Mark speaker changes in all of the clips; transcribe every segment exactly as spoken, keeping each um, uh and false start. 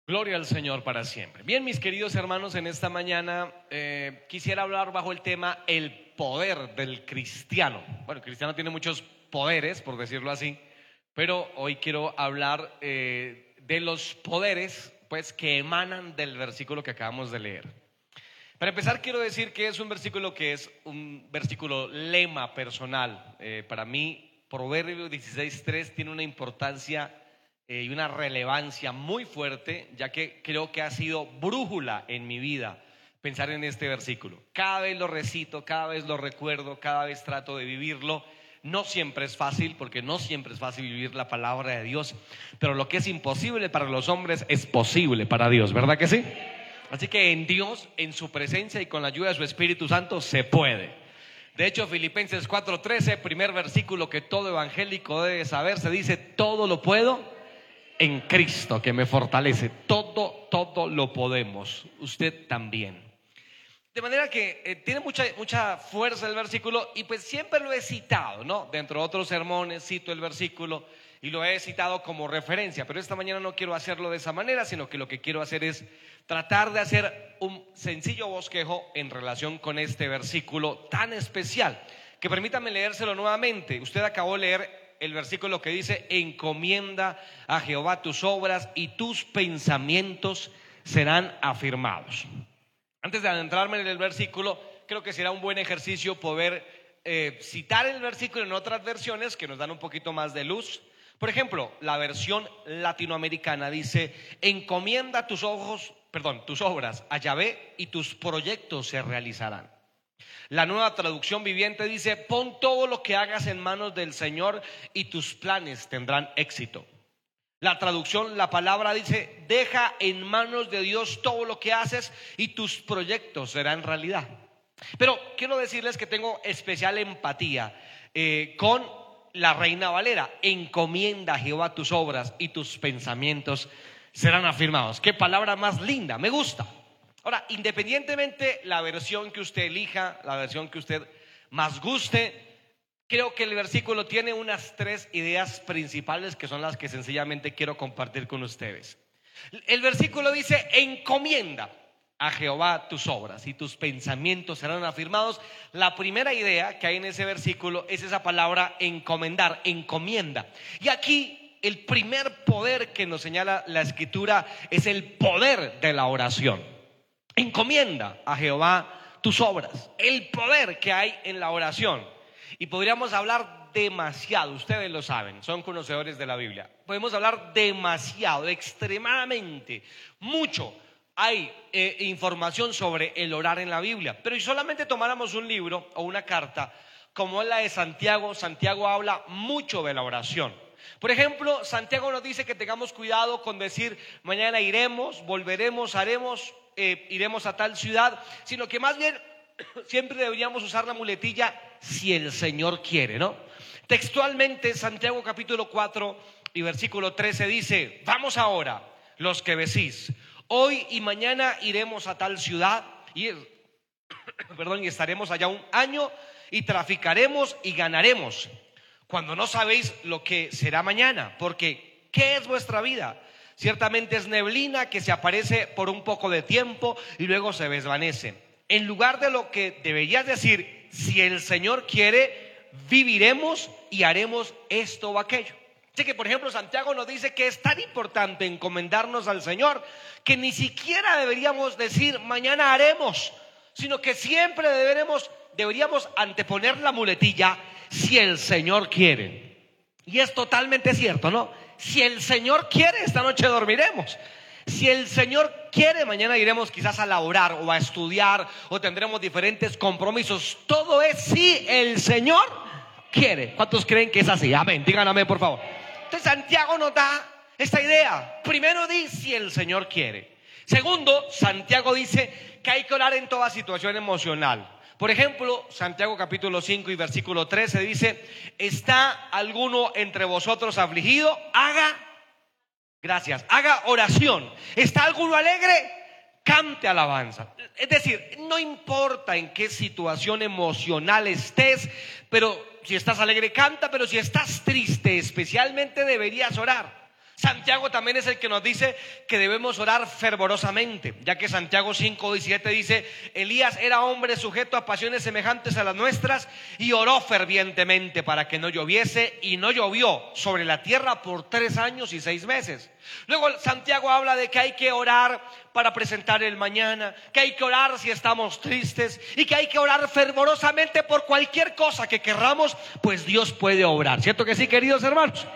Speaker 1: Gloria al Señor para siempre. Bien, mis queridos hermanos, en esta mañana eh, quisiera hablar bajo el tema el poder del cristiano. Bueno, el cristiano tiene muchos poderes, por decirlo así, pero hoy quiero hablar eh, de los poderes pues, que emanan del versículo que acabamos de leer. Para empezar, quiero decir que es un versículo que es un versículo lema personal. Eh, para mí, Proverbios dieciséis tres tiene una importancia y una relevancia muy fuerte, ya que creo que ha sido brújula en mi vida pensar en este versículo. Cada vez lo recito, cada vez lo recuerdo, cada vez trato de vivirlo. No siempre es fácil, porque no siempre es fácil vivir la palabra de Dios, pero lo que es imposible para los hombres es posible para Dios, ¿verdad que sí? Así que en Dios, en su presencia y con la ayuda de su Espíritu Santo se puede. De hecho, Filipenses cuatro trece, primer versículo que todo evangélico debe saber, se dice: todo lo puedo en Cristo que me fortalece. Todo, todo lo podemos. Usted también. De manera que eh, tiene mucha, mucha fuerza el versículo, y pues siempre lo he citado, ¿no? Dentro de otros sermones cito el versículo y lo he citado como referencia, pero esta mañana no quiero hacerlo de esa manera, sino que lo que quiero hacer es tratar de hacer un sencillo bosquejo en relación con este versículo tan especial, que permítame leérselo nuevamente. Usted acabó de leer el versículo que dice: encomienda a Jehová tus obras y tus pensamientos serán afirmados. Antes de adentrarme en el versículo, creo que será un buen ejercicio poder eh, citar el versículo en otras versiones que nos dan un poquito más de luz. Por ejemplo, la versión latinoamericana dice: encomienda tus ojos, perdón, tus obras a Yahvé y tus proyectos se realizarán. La Nueva Traducción Viviente dice: pon todo lo que hagas en manos del Señor y tus planes tendrán éxito. La traducción La Palabra dice: deja en manos de Dios todo lo que haces y tus proyectos serán realidad. Pero quiero decirles que tengo especial empatía eh, con la Reina Valera: encomienda a Jehová tus obras y tus pensamientos serán afirmados. Qué palabra más linda, me gusta. Ahora, independientemente la versión que usted elija, la versión que usted más guste, creo que el versículo tiene unas tres ideas principales que son las que sencillamente quiero compartir con ustedes. El versículo dice: encomienda a Jehová tus obras y tus pensamientos serán afirmados. La primera idea que hay en ese versículo es esa palabra encomendar, encomienda. Y aquí el primer poder que nos señala la Escritura es el poder de la oración. Encomienda a Jehová tus obras, el poder que hay en la oración. Y podríamos hablar demasiado, ustedes lo saben, son conocedores de la Biblia. Podemos hablar demasiado, extremadamente, mucho. Hay eh, información sobre el orar en la Biblia. Pero si solamente tomáramos un libro o una carta como es la de Santiago, Santiago habla mucho de la oración. Por ejemplo, Santiago nos dice que tengamos cuidado con decir: mañana iremos, volveremos, haremos, eh, iremos a tal ciudad, sino que más bien siempre deberíamos usar la muletilla si el Señor quiere, ¿no? Textualmente, Santiago capítulo cuatro y versículo trece dice: vamos ahora, los que decís, hoy y mañana iremos a tal ciudad y, perdón, y estaremos allá un año y traficaremos y ganaremos, cuando no sabéis lo que será mañana, porque ¿qué es vuestra vida? Ciertamente es neblina que se aparece por un poco de tiempo y luego se desvanece. En lugar de lo que deberías decir: si el Señor quiere, viviremos y haremos esto o aquello. Así que, por ejemplo, Santiago nos dice que es tan importante encomendarnos al Señor que ni siquiera deberíamos decir mañana haremos, sino que siempre deberemos, deberíamos anteponer la muletilla si el Señor quiere. Y es totalmente cierto, ¿no? Si el Señor quiere, esta noche dormiremos. Si el Señor quiere, mañana iremos quizás a laborar o a estudiar o tendremos diferentes compromisos. Todo es si el Señor quiere. ¿Cuántos creen que es así? Amén, digan amén, por favor. Entonces Santiago nos da esta idea. Primero dice: si el Señor quiere. Segundo, Santiago dice que hay que orar en toda situación emocional. Por ejemplo, Santiago capítulo cinco y versículo trece dice: ¿está alguno entre vosotros afligido? Haga, gracias, haga oración. ¿Está alguno alegre? Cante alabanza. Es decir, no importa en qué situación emocional estés, pero si estás alegre, canta, pero si estás triste, especialmente deberías orar. Santiago también es el que nos dice que debemos orar fervorosamente, ya que Santiago cinco diecisiete dice: Elías era hombre sujeto a pasiones semejantes a las nuestras y oró fervientemente para que no lloviese, y no llovió sobre la tierra por tres años y seis meses. Luego Santiago habla de que hay que orar para presentar el mañana, que hay que orar si estamos tristes y que hay que orar fervorosamente por cualquier cosa que querramos, pues Dios puede obrar. ¿Cierto que sí, queridos hermanos?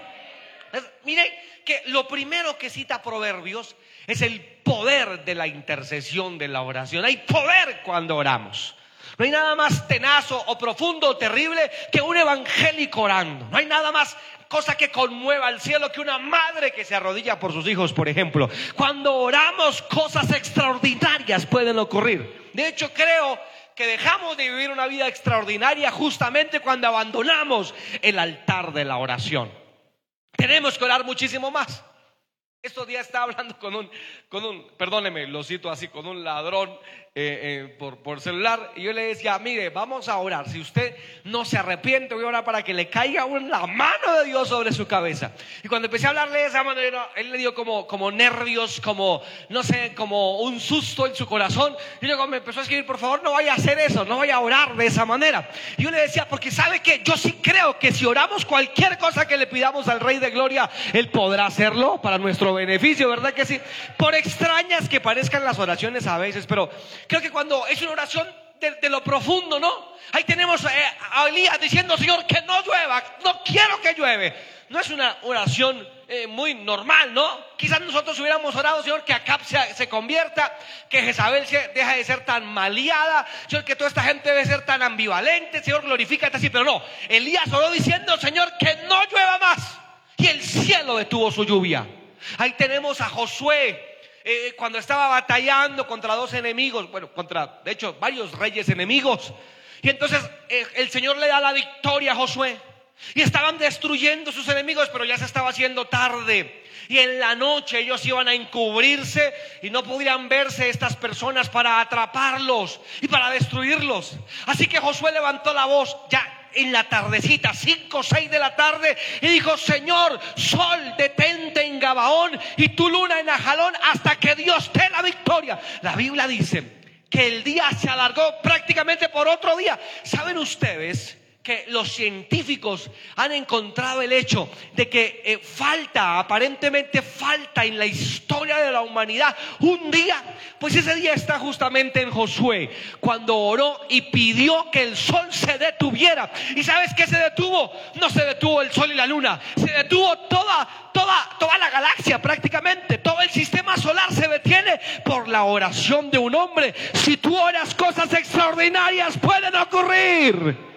Speaker 1: Mire que lo primero que cita Proverbios es el poder de la intercesión, de la oración. Hay poder cuando oramos. No hay nada más tenaz o profundo o terrible que un evangélico orando. No hay nada más cosa que conmueva al cielo que una madre que se arrodilla por sus hijos, por ejemplo. Cuando oramos, cosas extraordinarias pueden ocurrir. De hecho, creo que dejamos de vivir una vida extraordinaria justamente cuando abandonamos el altar de la oración. Tenemos que orar muchísimo más. Estos días estaba hablando con un, con un, perdóneme, lo cito así, con un ladrón eh, eh, por, por celular, y yo le decía: mire, vamos a orar. Si usted no se arrepiente, voy a orar para que le caiga la mano de Dios sobre su cabeza. Y cuando empecé a hablarle de esa manera, él le dio como, como nervios, como, no sé, como un susto en su corazón. Y luego me empezó a escribir: por favor, no vaya a hacer eso, no vaya a orar de esa manera. Y yo le decía: porque sabe que yo sí creo que si oramos cualquier cosa que le pidamos al Rey de Gloria, Él podrá hacerlo para nuestro beneficio, ¿verdad que sí? Por extrañas que parezcan las oraciones a veces, pero creo que cuando es una oración de, de lo profundo, ¿no? Ahí tenemos eh, a Elías diciendo: Señor, que no llueva, no quiero que llueve. No es una oración eh, muy normal, ¿no? Quizás nosotros hubiéramos orado: Señor, que Acab se, se convierta, que Jezabel se, deja de ser tan maleada, Señor, que toda esta gente debe ser tan ambivalente, Señor, glorifícate así. Pero no, Elías oró diciendo: Señor, que no llueva más. Y el cielo detuvo su lluvia. Ahí tenemos a Josué eh, cuando estaba batallando contra dos enemigos, bueno, contra, de hecho, varios reyes enemigos. Y entonces eh, el Señor le da la victoria a Josué. Y estaban destruyendo sus enemigos, pero ya se estaba haciendo tarde. Y en la noche ellos iban a encubrirse y no podían verse estas personas para atraparlos y para destruirlos. Así que Josué levantó la voz ya en la tardecita, cinco o seis de la tarde, y dijo: Señor, sol, detente en Gabaón y tu luna en Ajalón hasta que Dios dé la victoria. La Biblia dice que el día se alargó prácticamente por otro día. ¿Saben ustedes que los científicos han encontrado el hecho de que eh, falta, aparentemente falta en la historia de la humanidad un día? Pues ese día está justamente en Josué, cuando oró y pidió que el sol se detuviera. ¿Y sabes qué se detuvo? No se detuvo el sol y la luna, se detuvo toda, toda, toda la galaxia prácticamente. Todo el sistema solar se detiene por la oración de un hombre. Si tú oras, cosas extraordinarias pueden ocurrir.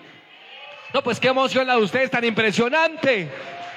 Speaker 1: No, pues qué emoción la de ustedes, tan impresionante.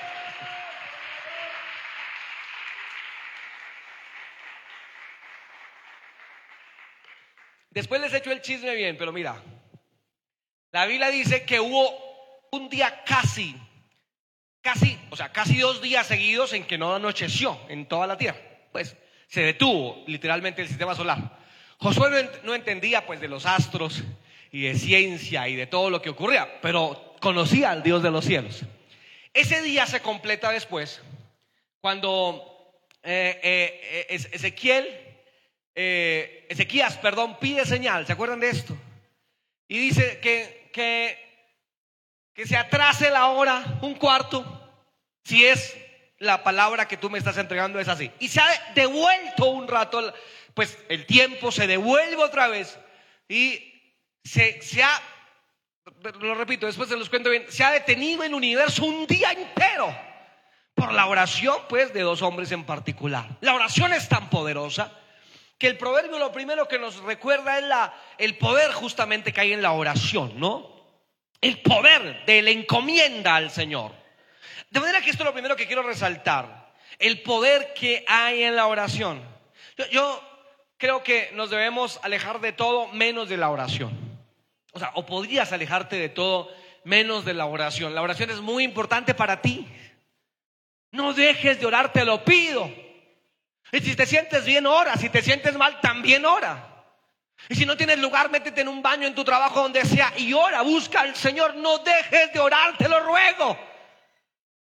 Speaker 1: Después les echo el chisme bien, pero mira, la Biblia dice que hubo un día casi, casi, o sea, casi dos días seguidos en que no anocheció en toda la tierra. Pues se detuvo literalmente el sistema solar. Josué no, ent- no entendía pues de los astros y de ciencia y de todo lo que ocurría, pero conocía al Dios de los cielos. Ese día se completa después cuando eh, eh, eh, Ezequiel, eh, Ezequías, perdón, pide señal. ¿Se acuerdan de esto? Y dice que, que, que se atrase la hora un cuarto, si es la palabra que tú me estás entregando es así. Y se ha devuelto un rato, pues el tiempo se devuelve otra vez y Se, se ha, lo repito, después se los cuento bien, se ha detenido el universo un día entero por la oración pues de dos hombres en particular. La oración es tan poderosa que el proverbio lo primero que nos recuerda es la, el poder justamente que hay en la oración, ¿no? El poder de la encomienda al Señor. De manera que esto es lo primero que quiero resaltar, el poder que hay en la oración. Yo, yo creo que nos debemos alejar de todo menos de la oración. O sea, o podrías alejarte de todo menos de la oración. La oración es muy importante para ti. No dejes de orar, te lo pido. Y si te sientes bien, ora. Si te sientes mal, también ora. Y si no tienes lugar, métete en un baño, en tu trabajo, donde sea, y ora, busca al Señor. No dejes de orar, te lo ruego.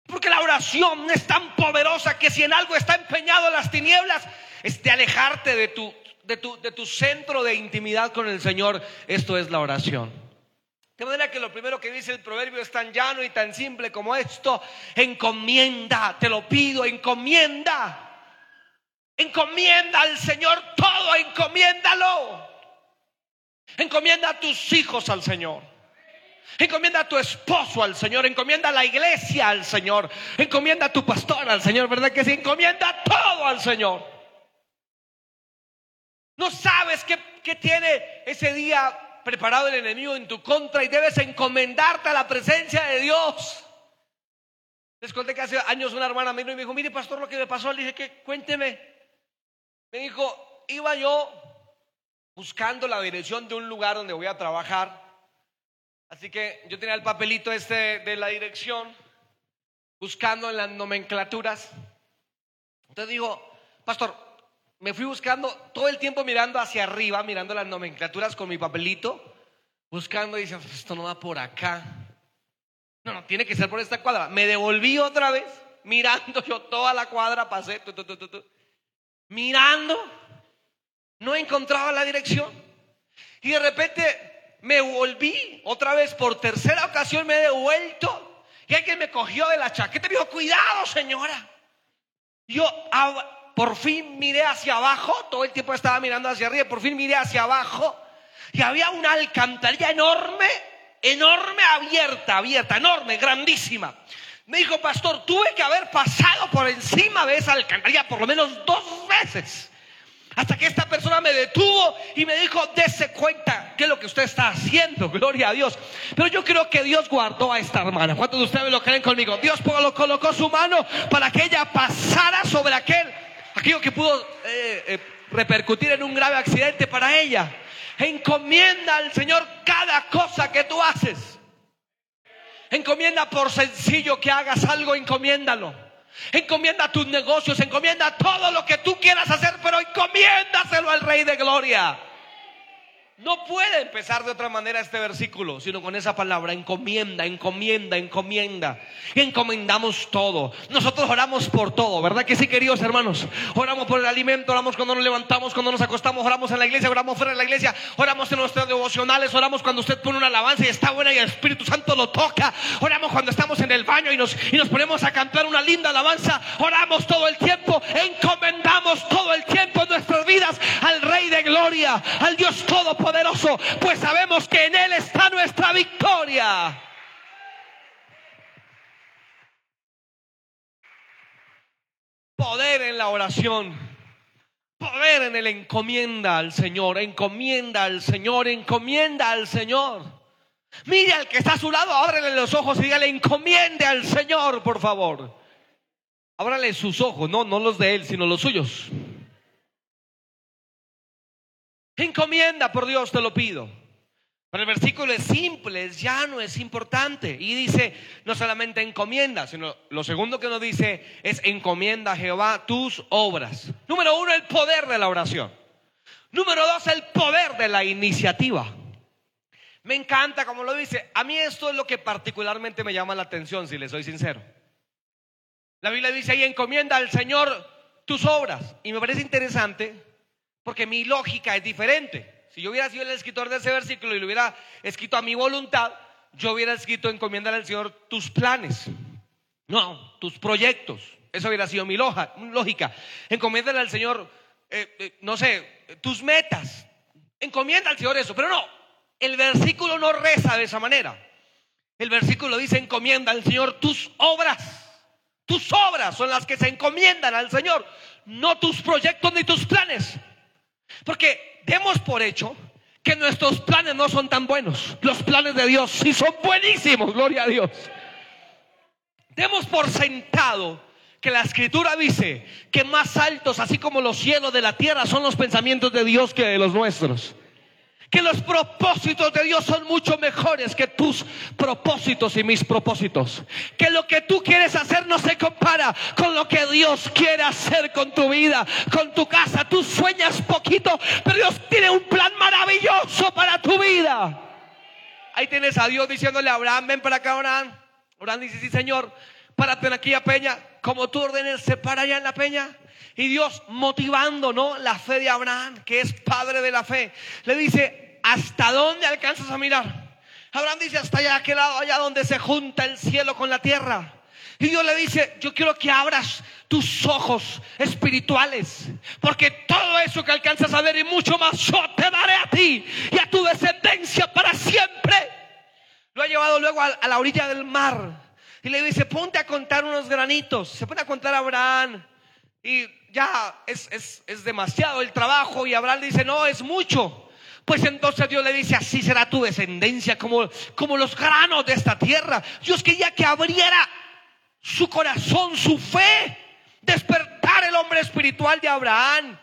Speaker 1: Porque la oración es tan poderosa que si en algo está empeñado las tinieblas, es de alejarte de tu, de tu, de tu centro de intimidad con el Señor. Esto es la oración. De manera que lo primero que dice el proverbio es tan llano y tan simple como esto: encomienda, te lo pido, encomienda. Encomienda al Señor todo, encomiéndalo. Encomienda a tus hijos al Señor. Encomienda a tu esposo al Señor. Encomienda a la iglesia al Señor. Encomienda a tu pastor al Señor, ¿verdad que sí? Encomienda todo al Señor. No sabes qué, qué tiene ese día preparado el enemigo en tu contra y debes encomendarte a la presencia de Dios. Les conté que hace años una hermana me dijo: mire, pastor, lo que me pasó. Le dije: ¿qué? Cuénteme. Me dijo: iba yo buscando la dirección de un lugar donde voy a trabajar. Así que yo tenía el papelito este de la dirección, buscando en las nomenclaturas. Entonces digo: pastor, me fui buscando todo el tiempo mirando hacia arriba, mirando las nomenclaturas con mi papelito, buscando y diciendo: esto no va por acá. No, no, tiene que ser por esta cuadra. Me devolví otra vez, mirando yo toda la cuadra, pasé, tu, tu, tu, tu, tu. mirando, no encontraba la dirección. Y de repente me volví otra vez, por tercera ocasión me he devuelto, y alguien me cogió de la chaqueta y me dijo: cuidado, señora. Yo por fin miré hacia abajo, todo el tiempo estaba mirando hacia arriba, por fin miré hacia abajo y había una alcantarilla enorme, enorme, abierta, abierta, enorme, grandísima. Me dijo: pastor, tuve que haber pasado por encima de esa alcantarilla por lo menos dos veces, hasta que esta persona me detuvo y me dijo: dése cuenta qué es lo que usted está haciendo. Gloria a Dios. Pero yo creo que Dios guardó a esta hermana. ¿Cuántos de ustedes lo creen conmigo? Dios colocó su mano para que ella pasara sobre aquel, aquello que pudo eh, eh, repercutir en un grave accidente para ella. Encomienda al Señor cada cosa que tú haces. Encomienda, por sencillo que hagas algo, encomiéndalo. Encomienda tus negocios, encomienda todo lo que tú quieras hacer, pero encomiéndaselo al Rey de Gloria. No puede empezar de otra manera este versículo, sino con esa palabra: encomienda, encomienda, encomienda. Y encomendamos todo. Nosotros oramos por todo, ¿verdad que sí, queridos hermanos? Oramos por el alimento, oramos cuando nos levantamos, cuando nos acostamos, oramos en la iglesia, oramos fuera de la iglesia, oramos en nuestros devocionales, oramos cuando usted pone una alabanza y está buena y el Espíritu Santo lo toca. Oramos cuando estamos en el baño y nos, y nos ponemos a cantar una linda alabanza. Oramos todo el tiempo, encomendamos todo el tiempo nuestras vidas al Rey de Gloria, al Dios Todopoderoso. Poderoso, pues sabemos que en Él está nuestra victoria. Poder en la oración, poder en el encomienda al Señor, encomienda al Señor, encomienda al Señor. Mire al que está a su lado, ábrele los ojos y dígale: encomiende al Señor, por favor. Ábrale sus ojos, no, no los de él, sino los suyos. Encomienda, por Dios te lo pido. Pero el versículo es simple, es llano, es importante. Y dice, no solamente encomienda, sino lo segundo que nos dice es: encomienda a Jehová tus obras. Número uno, el poder de la oración. Número dos, el poder de la iniciativa. Me encanta como lo dice. A mí esto es lo que particularmente me llama la atención, si les soy sincero. La Biblia dice ahí: encomienda al Señor tus obras. Y me parece interesante, porque mi lógica es diferente. Si yo hubiera sido el escritor de ese versículo y lo hubiera escrito a mi voluntad, yo hubiera escrito: encomiéndale al Señor tus planes, no, tus proyectos. Esa hubiera sido mi lógica. Encomiéndale al Señor, eh, eh, no sé, tus metas. Encomienda al Señor eso. Pero no, el versículo no reza de esa manera. El versículo dice: encomienda al Señor tus obras. Tus obras son las que se encomiendan al Señor, no tus proyectos ni tus planes. Porque demos por hecho que nuestros planes no son tan buenos. Los planes de Dios sí son buenísimos, gloria a Dios. Demos por sentado que la Escritura dice que más altos, así como los cielos de la tierra, son los pensamientos de Dios que de los nuestros. Que los propósitos de Dios son mucho mejores que tus propósitos y mis propósitos. Que lo que tú quieres hacer no se compara con lo que Dios quiere hacer con tu vida, con tu casa. Tú sueñas poquito, pero Dios tiene un plan maravilloso para tu vida. Ahí tienes a Dios diciéndole a Abraham: ven para acá, Abraham. Abraham dice: sí, Señor. párate en aquella peña, como tú ordenes, se para allá en la peña. Y Dios, motivando, ¿no?, la fe de Abraham, que es padre de la fe, le dice: ¿hasta dónde alcanzas a mirar? Abraham dice: hasta allá, aquel lado, allá donde se junta el cielo con la tierra. Y Dios le dice: yo quiero que abras tus ojos espirituales, porque todo eso que alcanzas a ver y mucho más, yo te daré a ti y a tu descendencia para siempre. Lo ha llevado luego a, a la orilla del mar y le dice: ponte a contar unos granitos. Se pone a contar a Abraham y ya es, es, es demasiado el trabajo, y Abraham dice: no, es mucho. Pues entonces Dios le dice: así será tu descendencia, como, como los granos de esta tierra. Dios quería que abriera su corazón, su fe, despertar el hombre espiritual de Abraham.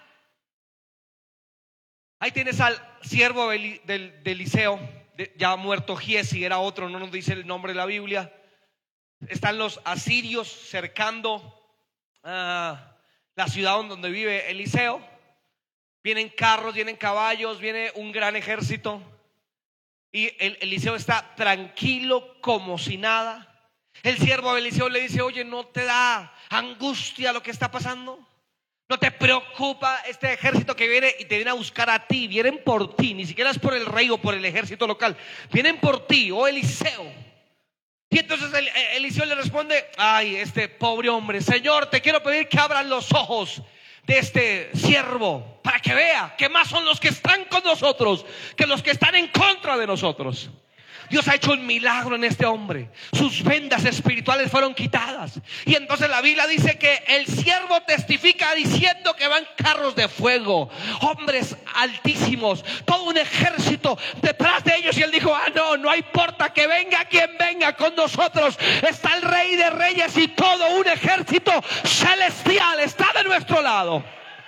Speaker 1: Ahí tienes al siervo de, de, de Eliseo, de, ya muerto Giesi, era otro, no nos dice el nombre de la Biblia. Están los asirios cercando uh, la ciudad donde vive Eliseo. Vienen carros, vienen caballos, viene un gran ejército, y el, Eliseo está tranquilo como si nada. El siervo de Eliseo le dice: oye, ¿no te da angustia lo que está pasando? ¿No te preocupa este ejército que viene y te viene a buscar a ti? Vienen por ti, ni siquiera es por el rey o por el ejército local. Vienen por ti, oh Eliseo. Y entonces el, Eliseo le responde: ay, este pobre hombre, Señor, te quiero pedir que abran los ojos de este siervo para que vea que más son los que están con nosotros que los que están en contra de nosotros. Dios ha hecho un milagro en este hombre. Sus vendas espirituales fueron quitadas. Y entonces la Biblia dice que el siervo testifica diciendo que van carros de fuego, hombres altísimos, todo un ejército detrás de ellos. Y él dijo: ah, no, no importa, que venga quien venga con nosotros. Está el Rey de Reyes y todo un ejército celestial está de nuestro lado.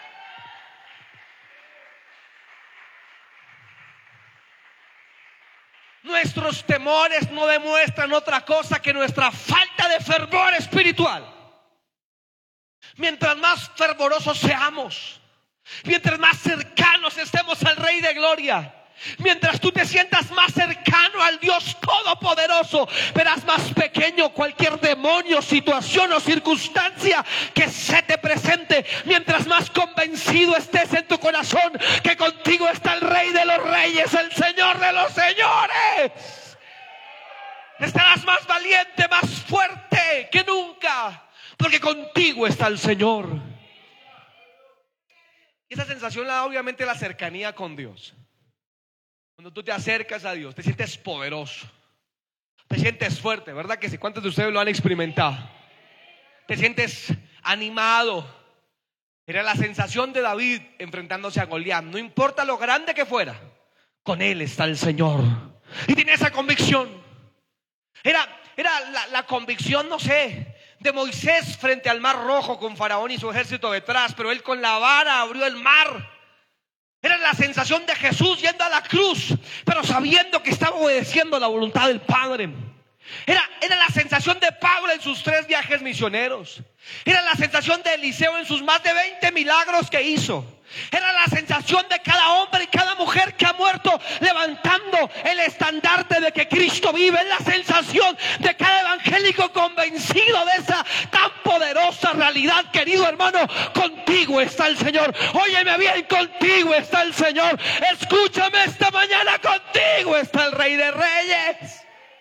Speaker 1: Nuestros temores no demuestran otra cosa que nuestra falta de fervor espiritual. Mientras más fervorosos seamos, mientras más cercanos estemos al Rey de Gloria, mientras tú te sientas más cercano al Dios Todopoderoso, verás más pequeño cualquier demonio, situación o circunstancia que se te presente. Mientras más convencido estés en tu corazón que contigo está el Rey de los Reyes, el Señor de los Señores, estarás más valiente, más fuerte que nunca, porque contigo está el Señor. Y esa sensación la da obviamente la cercanía con Dios. Cuando tú te acercas a Dios, te sientes poderoso, te sientes fuerte, ¿verdad que sí? ¿Cuántos de ustedes lo han experimentado? Te sientes animado. Era la sensación de David enfrentándose a Goliat. No importa lo grande que fuera, con él está el Señor. Y tiene esa convicción. Era, era la, la convicción, no sé, de Moisés frente al mar rojo con Faraón y su ejército detrás, pero él con la vara abrió el mar. Era la sensación de Jesús yendo a la cruz, pero sabiendo que estaba obedeciendo la voluntad del Padre. Era, era la sensación de Pablo en sus tres viajes misioneros. Era la sensación de Eliseo en sus más de veinte milagros que hizo. Era la sensación de cada hombre y cada mujer que ha muerto levantando el estandarte de que Cristo vive. Es la sensación de cada evangélico convencido de esa tan poderosa realidad. Querido hermano, contigo está el Señor. Óyeme bien, contigo está el Señor. Escúchame esta mañana, contigo está el Rey de Reyes.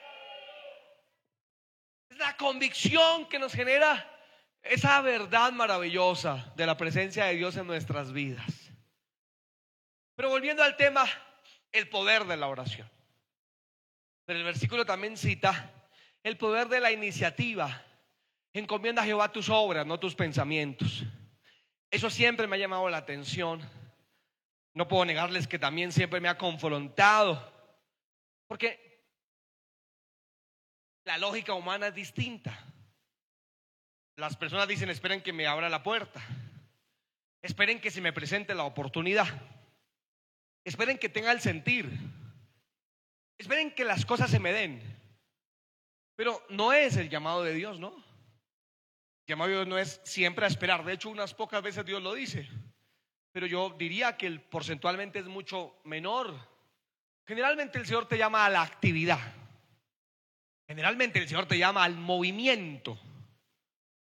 Speaker 1: Es la convicción que nos genera esa verdad maravillosa de la presencia de Dios en nuestras vidas. Pero volviendo al tema, el poder de la oración. Pero el versículo también cita el poder de la iniciativa. Encomienda a Jehová tus obras, no tus pensamientos. Eso siempre me ha llamado la atención. No puedo negarles que también siempre me ha confrontado, porque la lógica humana es distinta. Las personas dicen: esperen que me abra la puerta, esperen que se me presente la oportunidad, esperen que tenga el sentir, esperen que las cosas se me den. Pero no es el llamado de Dios, ¿no? El llamado de Dios no es siempre a esperar. De hecho, unas pocas veces Dios lo dice, pero yo diría que el porcentualmente es mucho menor. Generalmente el Señor te llama a la actividad. Generalmente el Señor te llama al movimiento.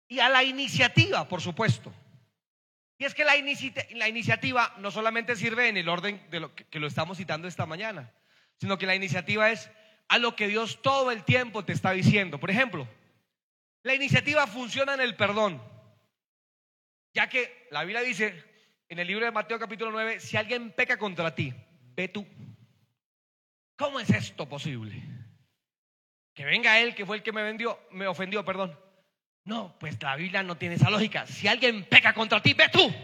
Speaker 1: y a la iniciativa, por supuesto. Y es que la, inici la iniciativa no solamente sirve en el orden de lo que, que lo estamos citando esta mañana, sino que la iniciativa es a lo que Dios todo el tiempo te está diciendo. Por ejemplo, la iniciativa funciona en el perdón, ya que la Biblia dice en el libro de Mateo capítulo nueve, si alguien peca contra ti, ve tú. ¿Cómo es esto posible? Que venga él que fue el que me vendió, me ofendió, perdón. No, pues la Biblia no tiene esa lógica. Si alguien peca contra ti, ve tú.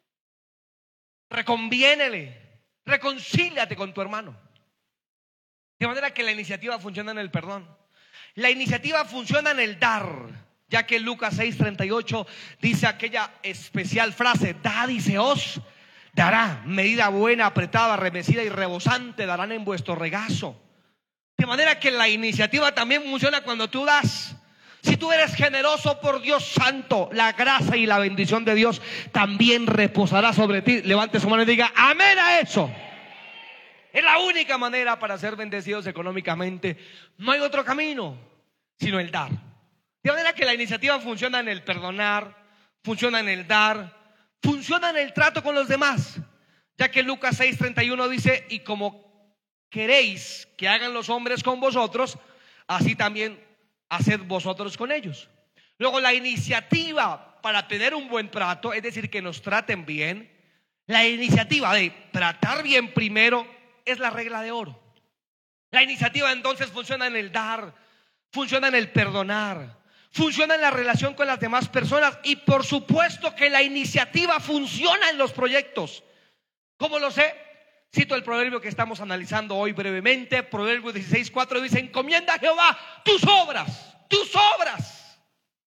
Speaker 1: Reconviénele, reconcíliate con tu hermano. De manera que la iniciativa funciona en el perdón. La iniciativa funciona en el dar, ya que Lucas seis treinta y ocho dice aquella especial frase: dad y se os dará, medida buena, apretada, remecida y rebosante darán en vuestro regazo. De manera que la iniciativa también funciona cuando tú das. Si tú eres generoso, por Dios santo, la gracia y la bendición de Dios también reposará sobre ti. Levante su mano y diga amén a eso. Es la única manera para ser bendecidos económicamente. No hay otro camino sino el dar. De manera que la iniciativa funciona en el perdonar, funciona en el dar, funciona en el trato con los demás, ya que Lucas seis treinta y uno dice: y como queréis que hagan los hombres con vosotros, así también haced vosotros con ellos. Luego, la iniciativa para tener un buen trato, es decir, que nos traten bien, la iniciativa de tratar bien primero es la regla de oro. La iniciativa entonces funciona en el dar, funciona en el perdonar, funciona en la relación con las demás personas, y por supuesto que la iniciativa funciona en los proyectos. ¿Cómo lo sé? Cito el proverbio que estamos analizando hoy brevemente. Proverbio dieciséis cuatro dice: encomienda a Jehová tus obras, tus obras.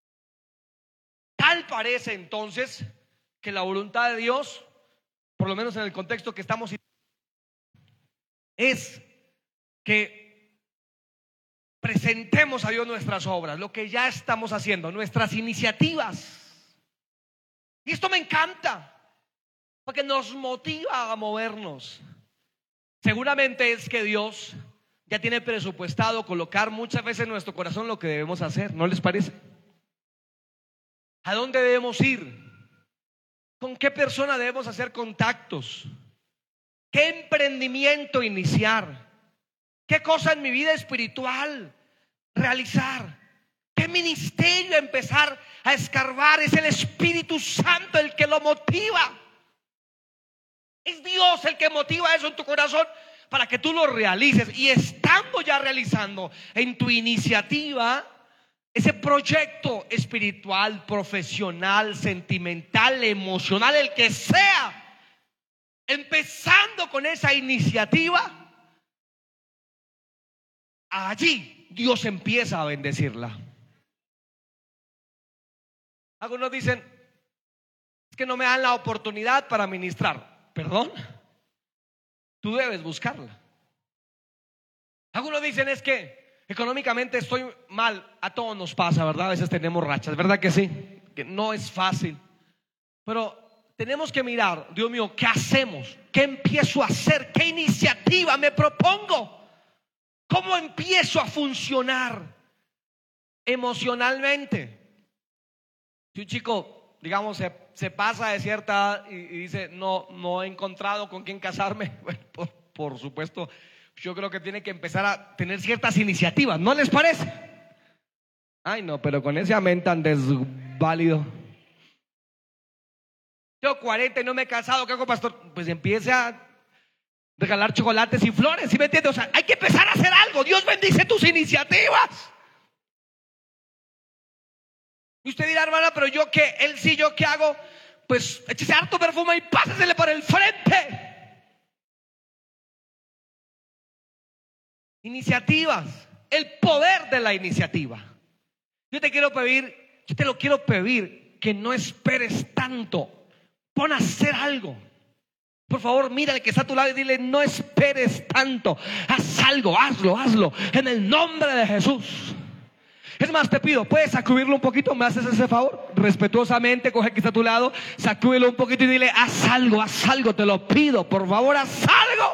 Speaker 1: Tal parece entonces que la voluntad de Dios, por lo menos en el contexto que estamos, es que presentemos a Dios nuestras obras, lo que ya estamos haciendo, nuestras iniciativas. Y esto me encanta, porque nos motiva a movernos. Seguramente es que Dios ya tiene presupuestado colocar muchas veces en nuestro corazón lo que debemos hacer, ¿no les parece? ¿A dónde debemos ir? ¿Con qué persona debemos hacer contactos? ¿Qué emprendimiento iniciar? ¿Qué cosa en mi vida espiritual realizar? ¿Qué ministerio empezar a escarbar? Es el Espíritu Santo el que lo motiva. Es Dios el que motiva eso en tu corazón para que tú lo realices. Y estando ya realizando en tu iniciativa ese proyecto espiritual, profesional, sentimental, emocional, el que sea, empezando con esa iniciativa, allí Dios empieza a bendecirla. Algunos dicen: es que no me dan la oportunidad para ministrar. Perdón, tú debes buscarla. Algunos dicen: es que económicamente estoy mal. A todos nos pasa, ¿verdad? A veces tenemos rachas, ¿verdad que sí? Que no es fácil. Pero tenemos que mirar, Dios mío, ¿qué hacemos? ¿Qué empiezo a hacer? ¿Qué iniciativa me propongo? ¿Cómo empiezo a funcionar emocionalmente? Si un chico, digamos, se, se pasa de cierta edad y, y dice: no, no he encontrado con quién casarme, bueno, por, por supuesto, yo creo que tiene que empezar a tener ciertas iniciativas, ¿no les parece? Ay, no, pero con ese amén tan desválido. Tengo cuarenta y no me he casado, ¿qué hago, pastor? Pues empiece a regalar chocolates y flores, ¿sí me entiendes? O sea, hay que empezar a hacer algo. Dios bendice tus iniciativas. Y usted dirá: hermana, pero yo qué, él sí, yo qué hago. Pues échese harto perfume y pásesele por el frente. Iniciativas, el poder de la iniciativa. Yo te quiero pedir, yo te lo quiero pedir, que no esperes tanto. Pon a hacer algo. Por favor, mira al que está a tu lado y dile: no esperes tanto. Haz algo, hazlo, hazlo, en el nombre de Jesús. Es más, te pido, ¿puedes sacudirlo un poquito? ¿Me haces ese favor? Respetuosamente, coge el que está a tu lado, sacúdelo un poquito y dile: haz algo, haz algo, te lo pido, por favor, haz algo.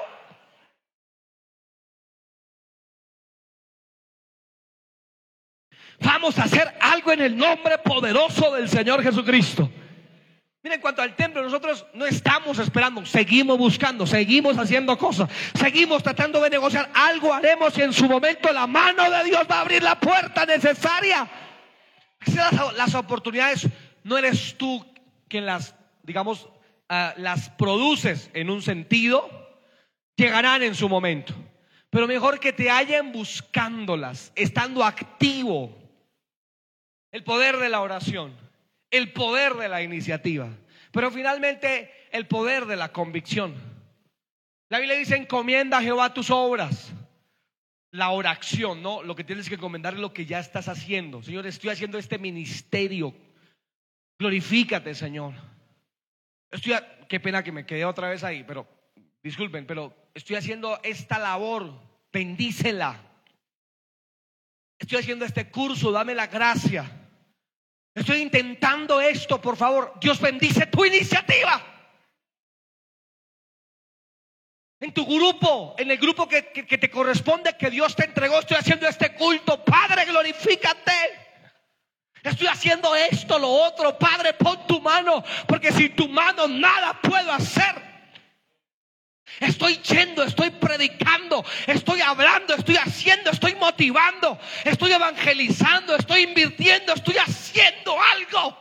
Speaker 2: Vamos a hacer algo en el nombre poderoso del Señor Jesucristo. Mira, en cuanto al templo, nosotros no estamos esperando, seguimos buscando, seguimos haciendo cosas, seguimos tratando de negociar. Algo haremos y en su momento la mano de Dios va a abrir la puerta necesaria. Las, las oportunidades no eres tú quien las, digamos, uh, las produces en un sentido, llegarán en su momento. Pero mejor que te hallen buscándolas, estando activo. El poder de la oración, el poder de la iniciativa, pero finalmente el poder de la convicción. La Biblia dice: encomienda a Jehová tus obras. La oración, ¿no? Lo que tienes que encomendar es lo que ya estás haciendo. Señor, estoy haciendo este ministerio. Glorifícate, Señor. Estoy a... Qué pena que me quedé otra vez ahí, pero disculpen, pero estoy haciendo esta labor. Bendícela. Estoy haciendo este curso, dame la gracia. Estoy intentando esto, por favor. Dios bendice tu iniciativa. En tu grupo, en el grupo que, que, que te corresponde, que Dios te entregó, estoy haciendo este culto. Padre, glorifícate. Estoy haciendo esto, lo otro. Padre, pon tu mano, porque sin tu mano nada puedo hacer. Estoy yendo, estoy predicando, estoy hablando, estoy haciendo, estoy motivando, estoy evangelizando, estoy invirtiendo, estoy haciendo algo.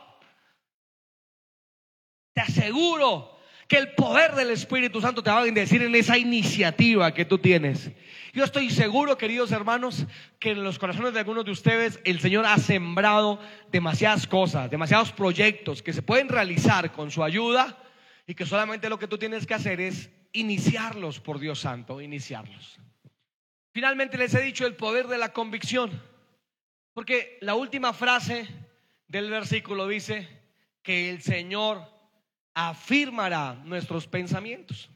Speaker 2: Te aseguro que el poder del Espíritu Santo te va a bendecir en esa iniciativa que tú tienes. Yo estoy seguro, queridos hermanos, que en los corazones de algunos de ustedes el Señor ha sembrado demasiadas cosas, demasiados proyectos que se pueden realizar con su ayuda, y que solamente lo que tú tienes que hacer es iniciarlos, por Dios santo, iniciarlos. Finalmente les he dicho el poder de la convicción, porque la última frase del versículo dice que el Señor afirmará nuestros pensamientos.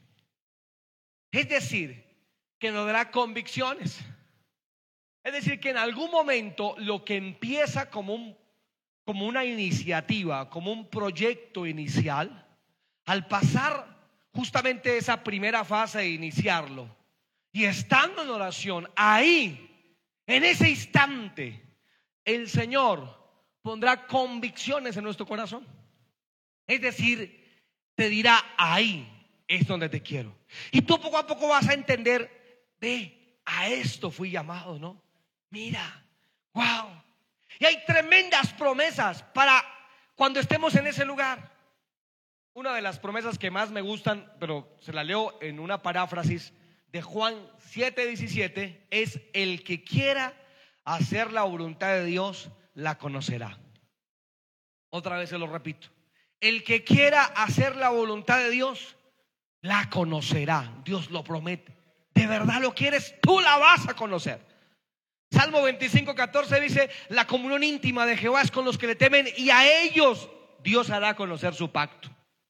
Speaker 2: Es decir, que nos dará convicciones. Es decir, que en algún momento lo que empieza como un, como una iniciativa, como un proyecto inicial, al pasar justamente esa primera fase de iniciarlo y estando en oración, ahí, en ese instante, el Señor pondrá convicciones en nuestro corazón. Es decir, te dirá: ahí es donde te quiero. Y tú poco a poco vas a entender: ve, a esto fui llamado, ¿no? Mira, wow. Y hay tremendas promesas para cuando estemos en ese lugar. Una de las promesas que más me gustan, pero se la leo en una paráfrasis de Juan siete diecisiete, es: el que quiera hacer la voluntad de Dios la conocerá. Otra vez se lo repito: el que quiera hacer la voluntad de Dios la conocerá. Dios lo promete. ¿De verdad lo quieres? Tú la vas a conocer. Salmo veinticinco catorce dice: la comunión íntima de Jehová es con los que le temen, y a ellos Dios hará conocer su pacto.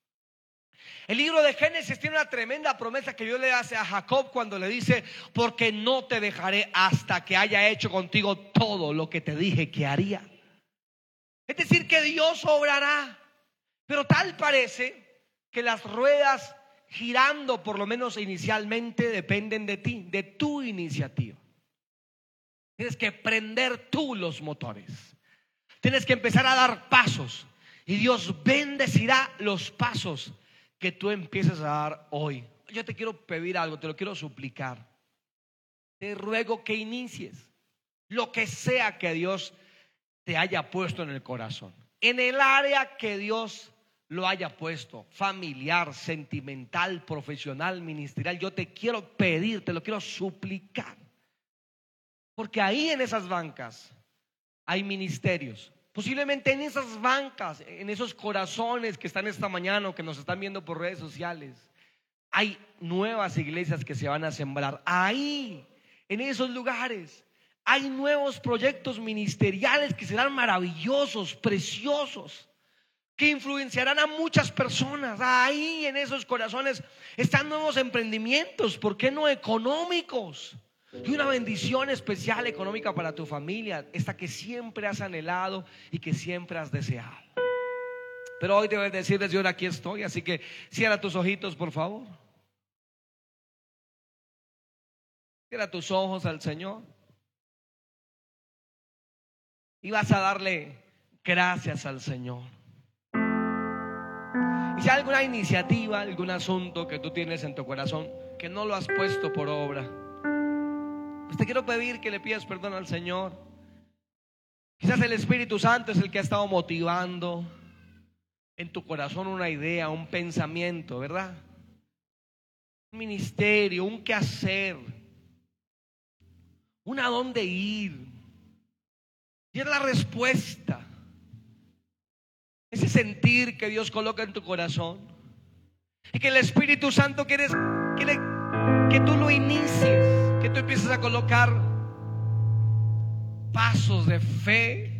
Speaker 2: El libro de Génesis tiene una tremenda promesa que Dios le hace a Jacob cuando le dice: porque no te dejaré hasta que haya hecho contigo todo lo que te dije que haría. Es decir, que Dios obrará. Pero tal parece que las ruedas girando, por lo menos inicialmente, dependen de ti, de tu iniciativa. Tienes que prender tú los motores. Tienes que empezar a dar pasos, y Dios bendecirá los pasos que tú empieces a dar hoy. Yo te quiero pedir algo, te lo quiero suplicar. Te ruego que inicies lo que sea que Dios te haya puesto en el corazón, en el área que Dios lo haya puesto, familiar, sentimental, profesional, ministerial. Yo te quiero pedir, te lo quiero suplicar, porque ahí en esas bancas hay ministerios. Posiblemente en esas bancas, en esos corazones que están esta mañana o que nos están viendo por redes sociales, hay nuevas iglesias que se van a sembrar. Ahí, en esos lugares, hay nuevos proyectos ministeriales que serán maravillosos, preciosos, que influenciarán a muchas personas. Ahí en esos corazones están nuevos emprendimientos, ¿por qué no económicos? Y una bendición especial económica para tu familia, esta que siempre has anhelado y que siempre has deseado. Pero hoy debes decirle: Señor, aquí estoy. Así que cierra tus ojitos, por favor. Cierra tus ojos al Señor. y vas a darle gracias al Señor. Y si hay alguna iniciativa, algún asunto que tú tienes en tu corazón que no lo has puesto por obra, pues te quiero pedir que le pidas perdón al Señor. Quizás el Espíritu Santo es el que ha estado motivando en tu corazón una idea, un pensamiento, ¿verdad? Un ministerio, un qué hacer, un a dónde ir. Y es la respuesta. Ese sentir que Dios coloca en tu corazón y que el Espíritu Santo quiere, quiere que tú lo inicies, que tú empieces a colocar pasos de fe.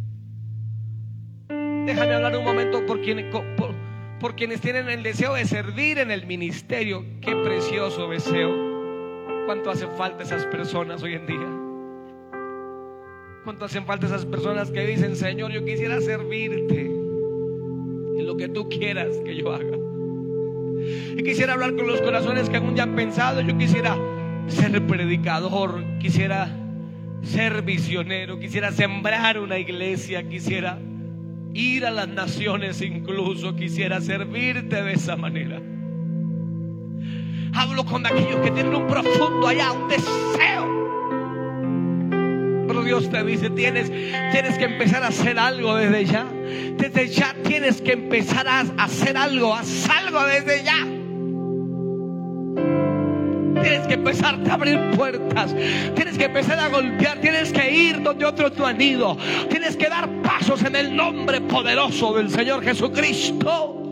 Speaker 2: Déjame hablar un momento por, quien, por, por quienes tienen el deseo de servir en el ministerio. Qué precioso deseo. ¿Cuánto hacen falta esas personas hoy en día? ¿Cuánto hacen falta esas personas que dicen: Señor, yo quisiera servirte en lo que tú quieras que yo haga? Y quisiera hablar con los corazones que aún ya han pensado: yo quisiera ser predicador, quisiera ser visionero, quisiera sembrar una iglesia, quisiera ir a las naciones, incluso quisiera servirte de esa manera. Hablo con aquellos que tienen un profundo allá, un deseo. Pero Dios te dice: tienes, tienes que empezar a hacer algo desde ya. Desde ya tienes que empezar a hacer algo. Haz algo desde ya. Tienes que empezar a abrir puertas. Tienes que empezar a golpear. Tienes que ir donde otros no han ido. Tienes que dar pasos en el nombre poderoso del Señor Jesucristo.